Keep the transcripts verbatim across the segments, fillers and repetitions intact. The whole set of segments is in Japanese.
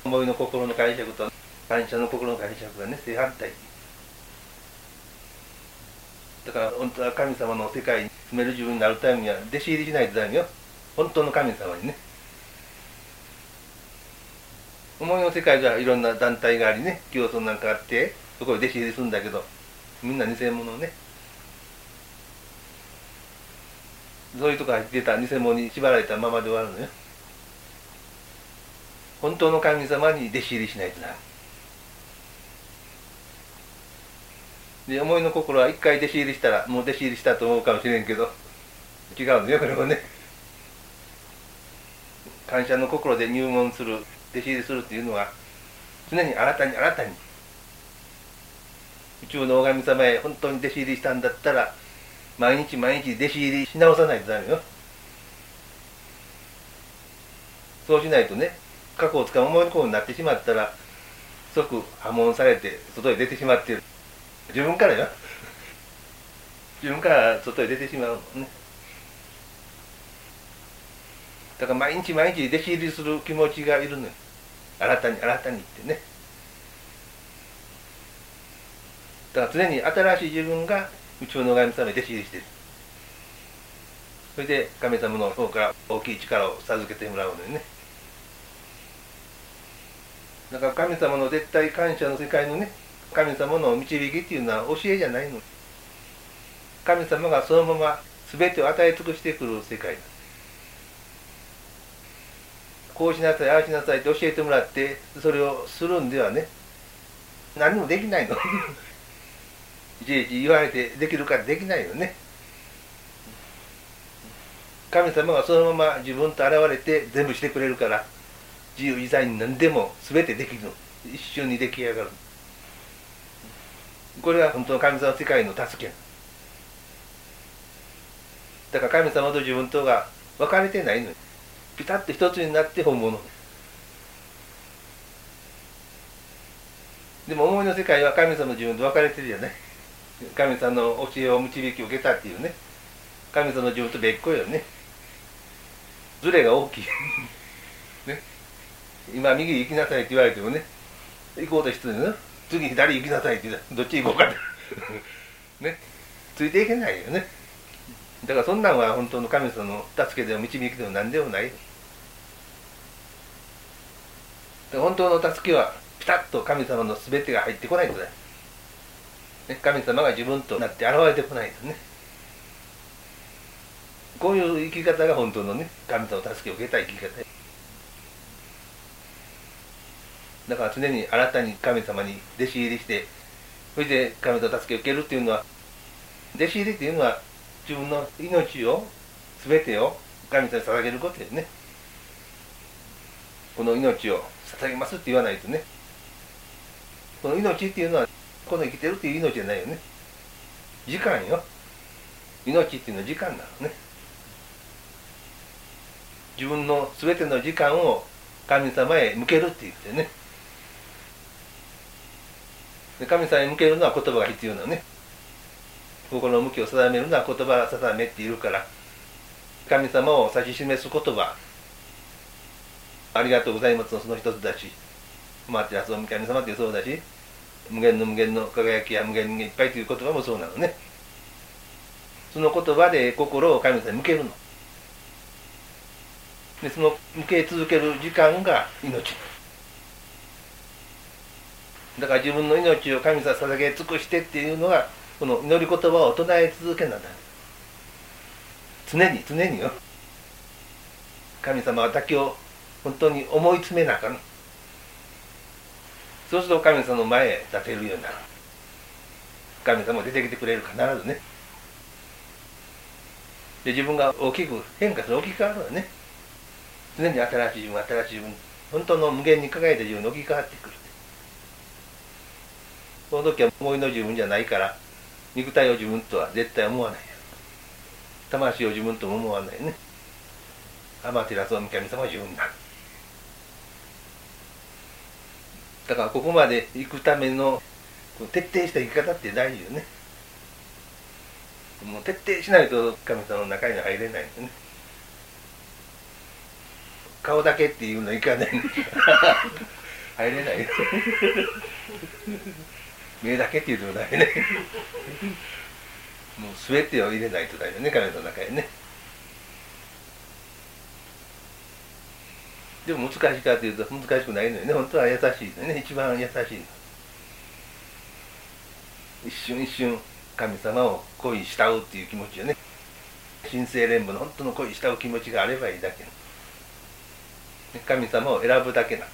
思いの心の解釈と感謝の心の解釈がね正反対。だから本当は神様の世界に住める自分になるためには弟子入りしないとダメよ。本当の神様にね。思いの世界ではいろんな団体がありね、競争なんかあってそこに弟子入りするんだけど、みんな偽物ね。そういうとこ入ってた偽物に縛られたままで終わるのよ。本当の神様に弟子入りしないとダメで、思いの心は一回弟子入りしたらもう弟子入りしたと思うかもしれんけど、違うのよこれもね。感謝の心で入門する、弟子入りするっていうのは常に新たに新たに宇宙の大神様へ本当に弟子入りしたんだったら毎日毎日弟子入りし直さないとダメよ。そうしないとね、過去をつかむ思いの心になってしまったら即破門されて外へ出てしまっている。自分からよ。自分から外へ出てしまうのね。だから毎日毎日弟子入りする気持ちがいるのよ。新たに新たにってね。だから常に新しい自分が宇宙の神様に弟子入りしている。それで神様の方から大きい力を授けてもらうのよね。だから神様の絶対感謝の世界のね、神様の導きっていうのは教えじゃないの。神様がそのまま全てを与え尽くしてくる世界だ。こうしなさい、ああしなさいって教えてもらってそれをするんではね、何もできないの。いちいち言われてできるかできないよね。神様がそのまま自分と現れて全部してくれるから、自由自在に何でも全てできるの。一瞬に出来上がる。これが本当の神様の世界の助け。だから神様と自分とが分かれてないの。ピタッと一つになって本物。でも思いの世界は神様の自分と分かれてるじゃない。神様の教えを導きを受けたっていうね、神様の自分と別個よね。ズレが大きい。ね、今右行きなさいって言われてもね、行こうとしてるの、次左行きなさいって言ったらどっち行こうかってね、ついていけないよね。だからそんなんは本当の神様の助けでも導きでも何でもない。本当の助けはピタッと神様の全てが入ってこないとだ、ね、神様が自分となって現れてこないとね。こういう生き方が本当のね、神様の助けを受けた生き方。だから常に新たに神様に弟子入りして、それで神様の助けを受けるっていうのは、弟子入りっていうのは自分の命を全てを神様に捧げることですね。この命を捧げますって言わないとね、この命っていうのはこの生きてるっていう命じゃないよね。時間よ。命っていうのは時間なのね。自分の全ての時間を神様へ向けるって言ってね。で神様へ向けるのは言葉が必要なのね。心の向きを定めるのは言葉定めっているから、神様を指し示す言葉、ありがとうございますのその一つだし、マーティラスオミ神様ってそうだし、無限の無限の輝きや無限にいっぱいという言葉もそうなのね。その言葉で心を神様に向けるの。でその向け続ける時間が命。だから自分の命を神様に捧げ尽くしてっていうのが、この祈り言葉を唱え続けなんだ。常に常によ。神様だけを本当に思い詰めなあかん。そうすると神様の前へ立てるようになる。神様が出てきてくれる、必ずね。で自分が大きく変化する、大きく変わるわね。常に新しい自分、新しい自分、本当の無限に輝いた自分に置き換わってくる。その時は思いの自分じゃないから、肉体を自分とは絶対思わないよ。魂を自分とも思わないね。アマテラスオミ神様は自分になる。だからここまで行くための徹底した生き方って大事よね。もう徹底しないと神様の中には入れないんですね。顔だけっていうのはいかない入れないよ目だけっていうとないねもう全てを入れないとだよね、神の中へね。でも難しいかというと難しくないのよね。本当は優しいのよね。一番優しいの。一瞬一瞬神様を恋慕うっていう気持ちよね。神聖連舞の本当の恋慕う気持ちがあればいいだけの。神様を選ぶだけな。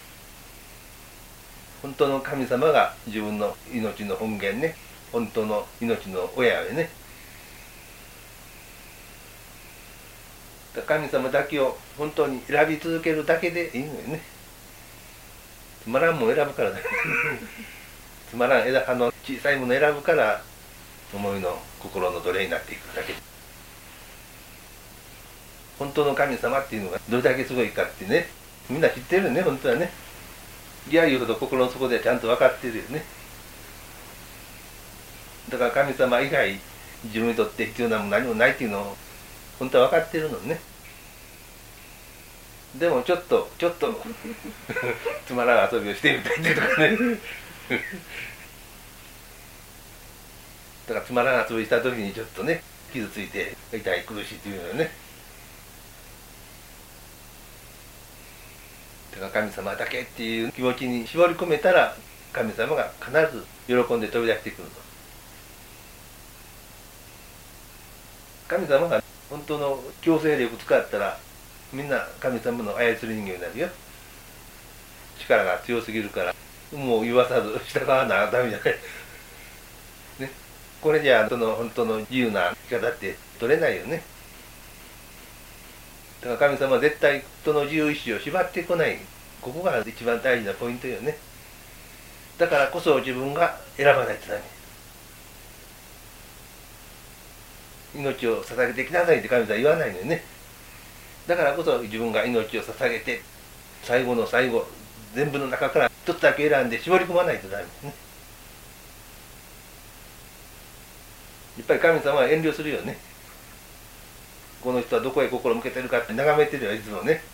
本当の神様が自分の命の本源ね。本当の命の親よね。神様だけを本当に選び続けるだけでいいのよね。つまらんもん選ぶからだつまらん枝葉の小さいもの選ぶから思いの心の奴隷になっていくだけ。本当の神様っていうのがどれだけすごいかってね、みんな知ってるよね、本当はね。いや言うほど心の底ではちゃんと分かってるよね。だから神様以外自分にとって必要なもの何もないっていうのを本当は分かってるのね。でもちょっとちょっとつまらん遊びをしてみたいっていうとかねだからつまらん遊びした時にちょっとね傷ついて痛い苦しいっていうのよね。だから神様だけっていう気持ちに絞り込めたら神様が必ず喜んで飛び出してくるの。神様が本当の強制力使ったらみんな神様の操り人形になるよ。力が強すぎるからもう言わさず従わなダメじゃないね。これじゃあその本当の自由な生き方って取れないよね。だから神様は絶対人の自由意志を縛ってこない。ここが一番大事なポイントよね。だからこそ自分が選ばないとダメ。命を捧げてきなさいって神様は言わないのよね。だからこそ自分が命を捧げて最後の最後全部の中から一つだけ選んで絞り込まないとダメですね。やっぱり神様は遠慮するよね。この人はどこへ心を向けてるかって眺めてるよ、いつもね。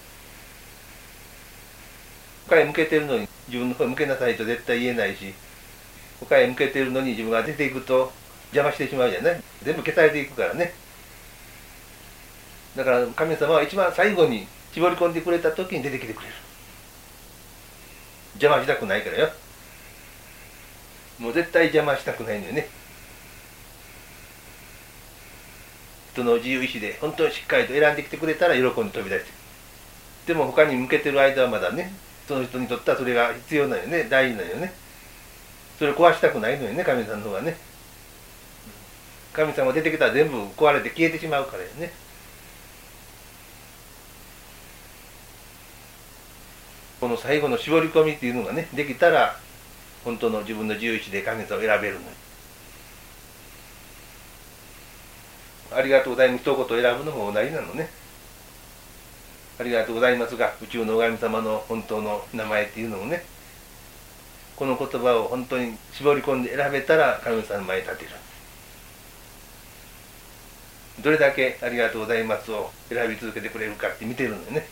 他へ向けてるのに自分の方へ向けなさいと絶対言えないし、他へ向けてるのに自分が出ていくと邪魔してしまうじゃない。全部消されていくからね。だから神様は一番最後に絞り込んでくれた時に出てきてくれる。邪魔したくないからよ。もう絶対邪魔したくないのよね。人の自由意志で本当にしっかりと選んできてくれたら喜んで飛び出してくる。でも他に向けてる間はまだね、その人にとってはそれが必要なのよね、大事なのよね。それを壊したくないのよね、神様の方がね。神様が出てきたら全部壊れて消えてしまうからよね。この最後の絞り込みっていうのがねできたら本当の自分の自由意志で神様を選べるのよ。ありがとうございます一言選ぶのも同じなのね。ありがとうございますが宇宙の神様の本当の名前っていうのもね、この言葉を本当に絞り込んで選べたら神様の前に立てる。どれだけありがとうございますを選び続けてくれるかって見てるのよね。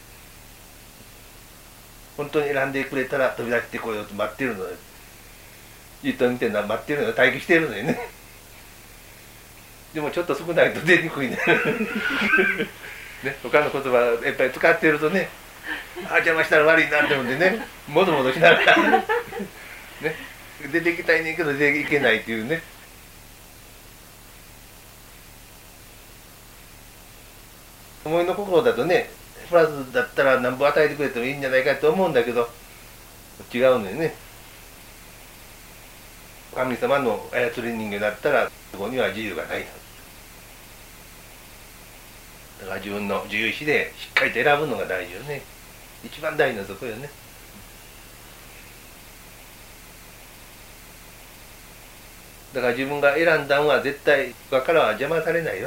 本当に選んでくれたら飛び出してこようと待ってるのよ。じっと見てるのは待ってるのよ、待機してるのよね。でもちょっと少ないと出にくいね。ね、他の言葉やっぱり使ってるとね、あ邪魔したら悪いなって思ってね、もどもどしながらね、出ていきたいねんけど出ていけないっていうね。思いの心だとね、プラスだったら何ぼ与えてくれてもいいんじゃないかと思うんだけど、違うのよね。神様の操り人形だったらそこには自由がないの。だから自分の自由意志でしっかりと選ぶのが大事よね。一番大事なとこよね。だから自分が選んだのは絶対他からは邪魔されないよ。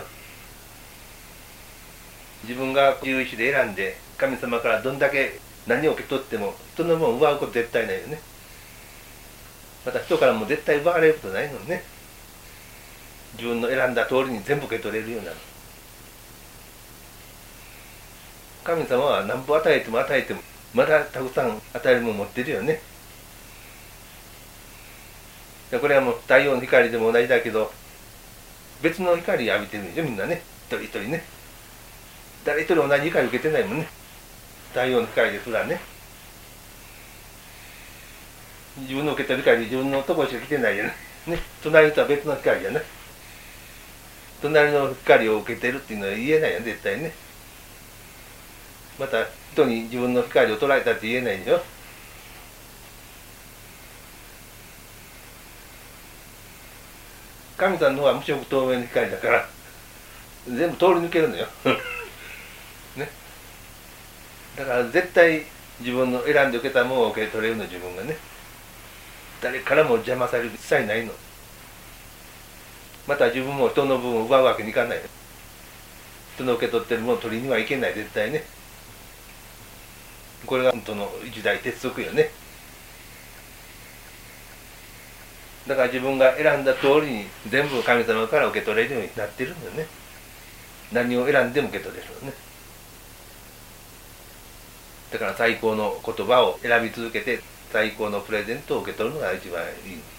自分が自由意志で選んで神様からどんだけ何を受け取っても人のものを奪うこと絶対ないよね。また人からも絶対奪われることないのね。自分の選んだ通りに全部受け取れるようになる。神様は何ぼ与えても与えてもまだたくさん与えるもの持ってるよね。これはもう太陽の光でも同じだけど、別の光浴びてるんでしょみんなね、一人一人ね。誰一人同じ光受けてないもんね。太陽の光ですらね。自分の受けた光、自分のところしか来てないじゃない。ね、隣とは別の光じゃない。隣の光を受けてるっていうのは言えないよね、絶対ね。また人に自分の光を捉えたって言えないでしょ。神さんの方は無色透明の光だから全部通り抜けるのよね。だから絶対自分の選んで受けたものを受け取れるの、自分がね。誰からも邪魔される一切ないの。また自分も人の分を奪うわけにいかない。人の受け取ってるものを取りにはいけない、絶対ね。これが本当の一大鉄則よね。だから自分が選んだ通りに全部神様から受け取れるようになってるんだよね。何を選んでも受け取れるのね。だから最高の言葉を選び続けて最高のプレゼントを受け取るのが一番いい。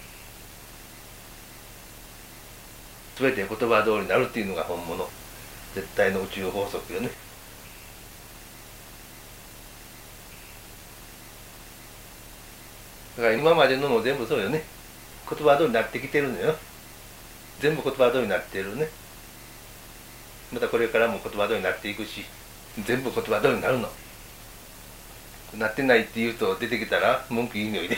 全て言葉通りになるっていうのが本物、絶対の宇宙法則よね。だから今までのも全部そうよね。言葉通りになってきてるのよ。全部言葉通りになってるね。またこれからも言葉通りになっていくし、全部言葉通りになるの。なってないって言うと出てきたら文句言いにおいで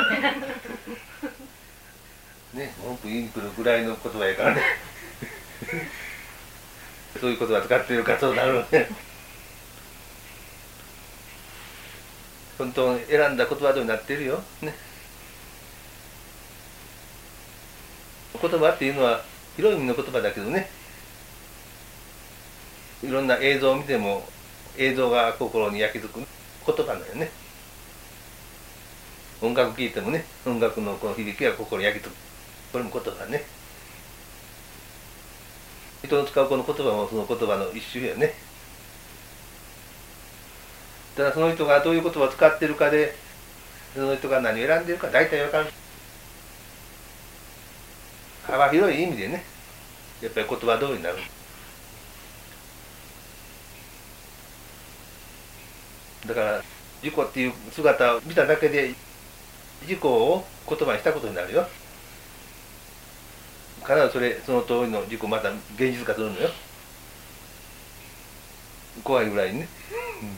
ね、文句言いに来るぐらいの言葉やからねそういう言葉使ってるからそうなるね本当に選んだ言葉通りになってるよね。言葉っていうのは広い意味の言葉だけどね、いろんな映像を見ても映像が心に焼き付く言葉だよね。音楽聴いてもね、音楽のこの響きが心に焼き付く、これも言葉ね。人の使うこの言葉もその言葉の一種よね。ただその人がどういう言葉を使ってるかで、その人が何を選んでるか大体わかる。幅広い意味でね、やっぱり言葉通りになる。だから自己っていう姿を見ただけで自己を言葉にしたことになるよ。必ずそれその通りの自己また現実化するのよ。怖いぐらいにね、うん、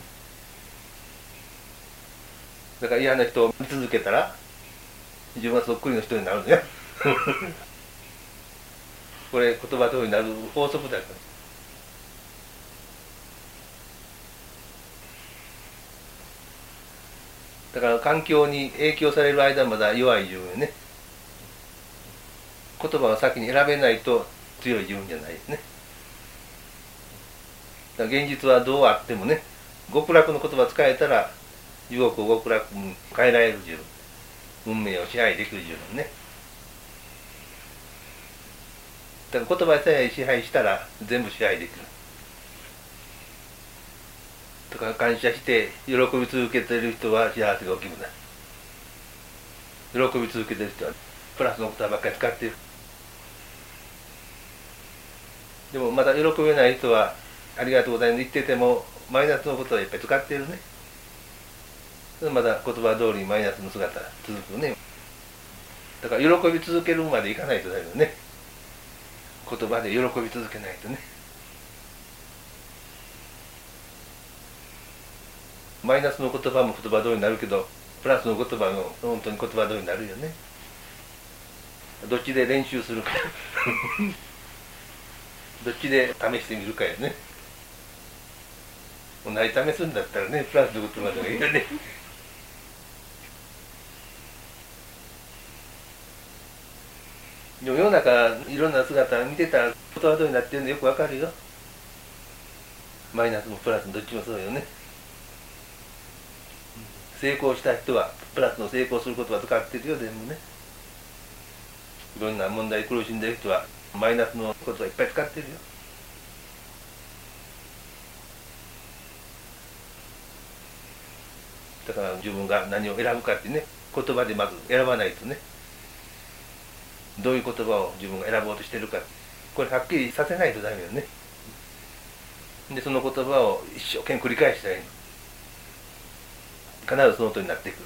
だから嫌な人を見続けたら自分はそっくりの人になるのよこれ言葉通りになる法則だから。だから環境に影響される間はまだ弱い自分よね。言葉を先に選べないと強い自分じゃないですね。だから現実はどうあってもね、極楽の言葉使えたら地獄を極楽に変えられる自分、運命を支配できる自分ね。だから言葉さえ支配したら全部支配できる。とか感謝して喜び続けている人は幸せが起きるんだ。喜び続けている人はプラスの言葉ばっかり使っている。でもまた喜べない人はありがとうございます言っててもマイナスのことはいっぱい使っているね。まだ言葉通りにマイナスの姿が続くね。だから喜び続けるまでいかないとだよね。言葉で喜び続けないとね。マイナスの言葉も言葉通りになるけどプラスの言葉も本当に言葉通りになるよね。どっちで練習するかどっちで試してみるかやね。同じ試すんだったらね、プラスの言葉がいいよねでも世の中いろんな姿見てたら言葉通りになってるのよくわかるよ。マイナスもプラスもどっちもそうよね。成功した人はプラスの成功する言葉使ってるよ全部ね。いろんな問題苦しんでる人はマイナスの言葉いっぱい使ってるよ。 だから自分が何を選ぶかってね、言葉でまず選ばないとね、どういう言葉を自分が選ぼうとしてるか、これはっきりさせないとダメよね。でその言葉を一生懸命繰り返したらいいの。必ずそのとおりになってくる。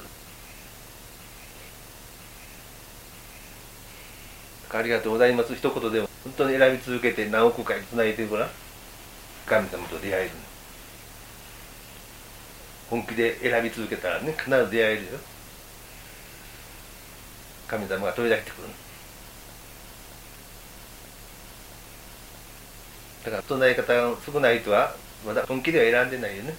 ありがとうございます一言でも本当に選び続けて何億回つないでごらん。神様と出会えるの。本気で選び続けたらね、必ず出会えるよ。神様が取り出してくるの。だから唱え方が少ない人はまだ本気では選んでないよね。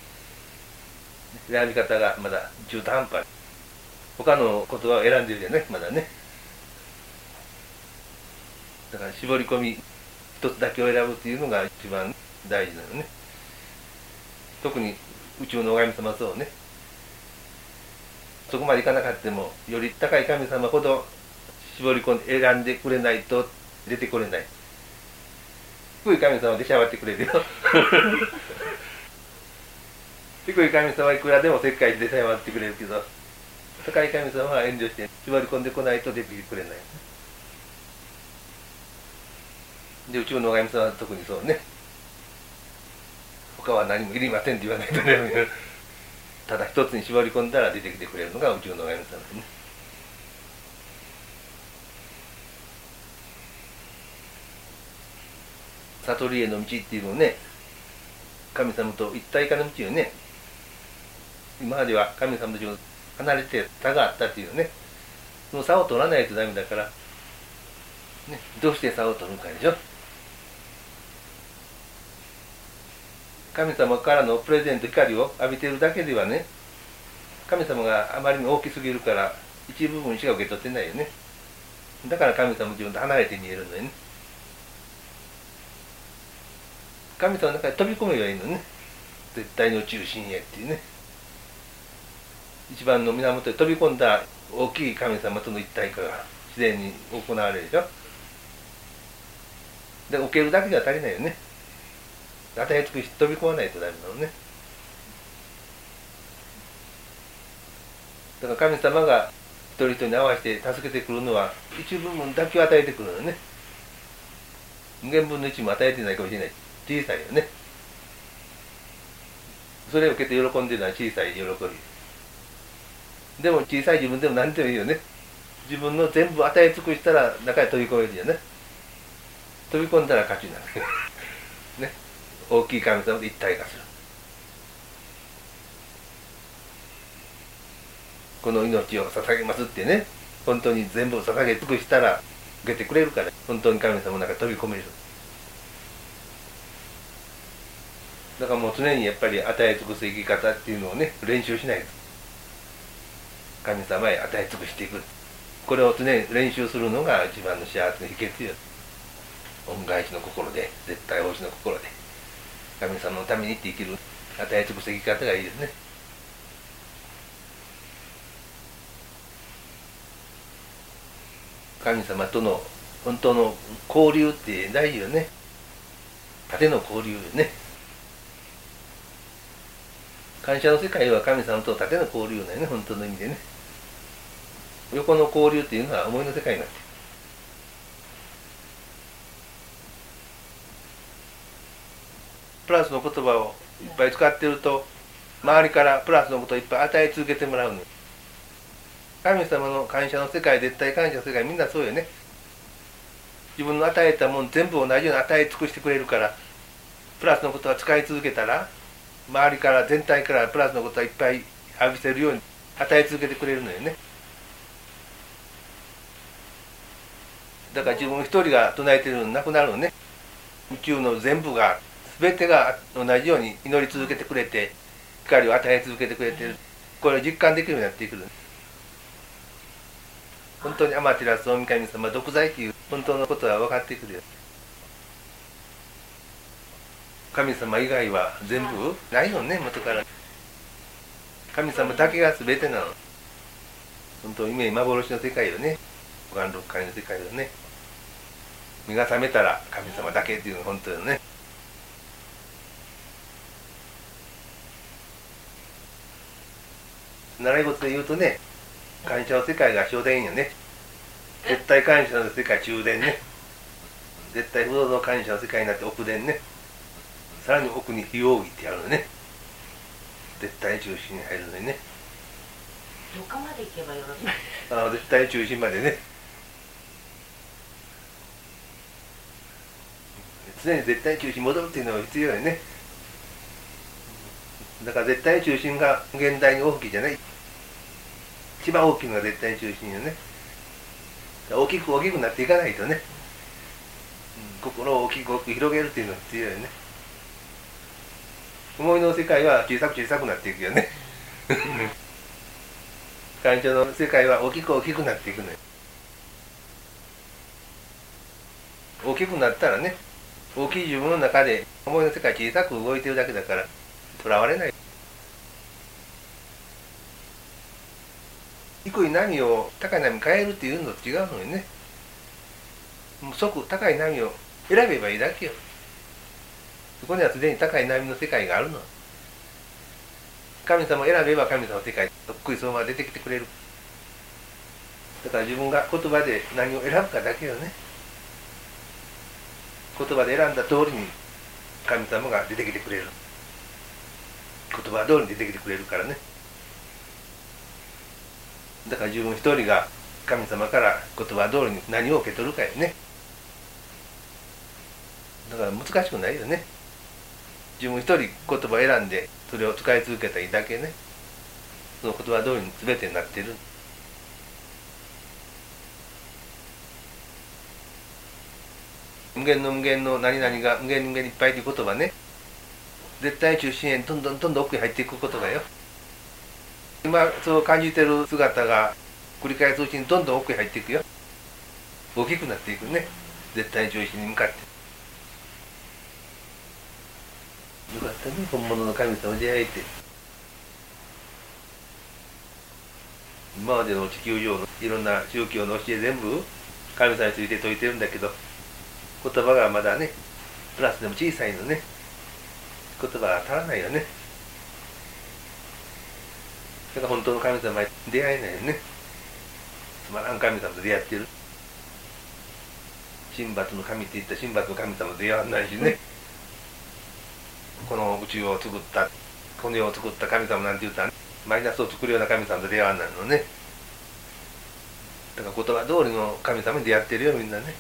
選び方がまだ中途半端。他の言葉を選んでるよね、まだね。だから絞り込み一つだけを選ぶっていうのが一番大事なのね。特に宇宙の神様はそうね。そこまでいかなかったもより高い神様ほど絞り込んで選んでくれないと出てこれない。低い神様は出しゃばってくれるよ。低い神様はいくらでも世界で出しゃばってくれるけど、高い神様は遠慮して絞り込んでこないと出てくれない。で宇宙の神様は特にそうね。他は何もいりませんって言わないとね。ただ一つに絞り込んだら出てきてくれるのが宇宙の神様ですね。悟りへの道っていうのをね、神様と一体化の道をね、今までは神様と自分離れて差があったっていうね、その差を取らないとダメだから、ね、どうして差を取るかでしょ。神様からのプレゼント光を浴びているだけではね、神様があまりに大きすぎるから一部分しか受け取ってないよね。だから神様自分と離れて見えるのよね。神様の中に飛び込めばいいのね。絶対の中心へっていうね。一番の源へ飛び込んだ大きい神様との一体化が自然に行われるでしょ。で受けるだけでは足りないよね。与え尽くし飛び込まないとダメなのね。だから神様が一人一人に合わせて助けてくるのは一部分だけを与えてくるのね。無限分の一も与えてないかもしれない。小さいよね。それを受けて喜んでるのは小さい喜び。でも小さい自分でも何でもいいよね。自分の全部与え尽くしたら中に飛び込めるよね。飛び込んだら勝ちになる。ね。大きい神様と一体化する。この命を捧げますってね、本当に全部捧げ尽くしたら受けてくれるから、本当に神様の中に飛び込める。だからもう常にやっぱり与え尽くす生き方っていうのをね、練習しないと。神様へ与え尽くしていく。これを常に練習するのが一番の幸せの秘訣よ。恩返しの心で、絶対奉仕の心で、神様のためにって生きる、与え尽くす生き方がいいですね。神様との本当の交流って大事よね。縦の交流よね。感謝の世界は神様と縦の交流だよね、本当の意味でね。横の交流っていうのは思いの世界になってる。プラスの言葉をいっぱい使ってると、周りからプラスのことをいっぱい与え続けてもらうの。神様の感謝の世界、絶対感謝の世界、みんなそうよね。自分の与えたもん全部同じように与え尽くしてくれるから、プラスのことは使い続けたら、周りから全体からプラスのことはいっぱい浴びせるように与え続けてくれるのよね。だから自分一人が唱えてるのなくなるのね。宇宙の全部が全てが同じように祈り続けてくれて、光を与え続けてくれてる。これを実感できるようになってくる。本当に天照大神様独在という本当のことは分かってくるよ。神様以外は全部ないよね、元から。神様だけが全てなの。本当に夢幻の世界よね。五感六界の世界よね。目が覚めたら神様だけっていうのが本当よね。 習い事で言うとね、感謝の世界が初伝よね。絶対感謝の世界中伝ね。絶対不動の感謝の世界になって奥伝ね。さらに奥に非奥義ってやるのね。絶対中心に入るのにね。 どこまで行けばよろしい？ あの絶対中心までね。常に絶対中心に戻るっていうのが必要よね。だから絶対中心が現代に大きいじゃない。一番大きいのが絶対中心よね。大きく大きくなっていかないとね、心を大きく大きく広げるっていうのが必要よね。思いの世界は小さく小さくなっていくよね。感情の世界は大きく大きくなっていくのよ。大きくなったらね、大きい自分の中で思いの世界小さく動いてるだけだからとらわれない。低い波を高い波に変えるっていうのと違うのよね。もう即高い波を選べばいいだけよ。そこにはすでに高い波の世界があるの。神様を選べば神様の世界とっくりそのまま出てきてくれる。だから自分が言葉で何を選ぶかだけよね。言葉で選んだ通りに神様が出てきてくれる。言葉通りに出てきてくれるからね。だから自分一人が神様から言葉通りに何を受け取るかよね。だから難しくないよね。自分一人言葉を選んでそれを使い続けたらいいだけね。その言葉通りに全てになっている。無限の無限の何々が無限の無限にいっぱいという言葉ね、絶対中心へどんどんどんどん奥に入っていくことだよ。今そう感じてる姿が繰り返すうちにどんどん奥に入っていくよ。大きくなっていくね。絶対中心に向かって。よかったね、本物の神様に出会えて。今までの地球上のいろんな宗教の教え全部神様について説いてるんだけど、言葉がまだね、プラスでも小さいのね。言葉が足らないよね。だから本当の神様に出会えないよね。つまらん神様と出会ってる。神罰の神って言った神罰の神様と出会わないしね。この宇宙を作った、この世を作った神様なんて言ったら、マイナスを作るような神様と出会わないのね。だから言葉通りの神様に出会ってるよ、みんなね。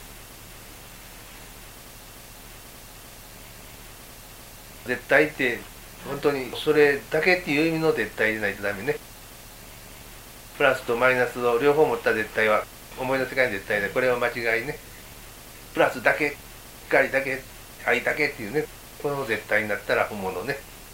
絶対って本当にそれだけっていう意味の絶対でないとダメね。プラスとマイナスを両方持った絶対は思いの世界の絶対で、これは間違いね。プラスだけ、光だけ、愛だけっていうね、この絶対になったら本物ね。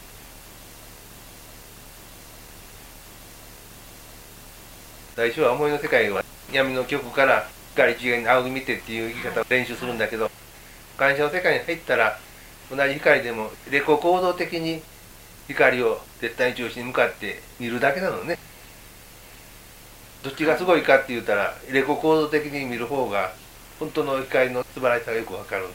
最初は思いの世界は闇の極から光一元に仰ぎ見てっていう言い方を練習するんだけど、感謝の世界に入ったら同じ光でも劣行行動的に光を絶対に中心に向かって見るだけなのね。どっちがすごいかって言ったら劣行行動的に見る方が本当の光の素晴らしさがよくわかる。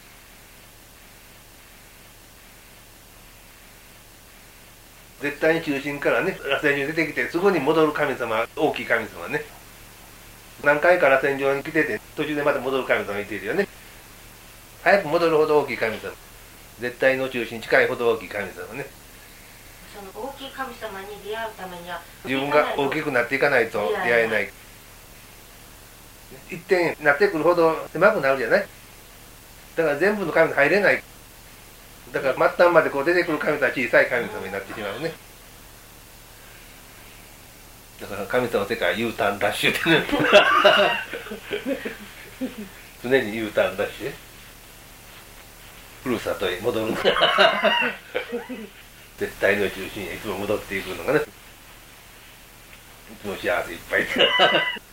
絶対に中心からね、螺旋状に出てきてすぐに戻る神様、大きい神様ね。何回か螺旋状に来てて途中でまた戻る神様がいているよね。早く戻るほど大きい神様。絶対の中心に近いほど大きい神様ね。 その大きい神様に出会うためには自分が大きくなっていかないと出会えない。一点になってくるほど狭くなるじゃない。だから全部の神に入れない。だから末端までこう出てくる神様は小さい神様になってしまうね。だから神様の世界は U ターンラッシュってね。常に U ターンラッシュ。ふるさとへ戻る。絶対の中心へいつも戻っていくのがね。いつも幸せいっぱい。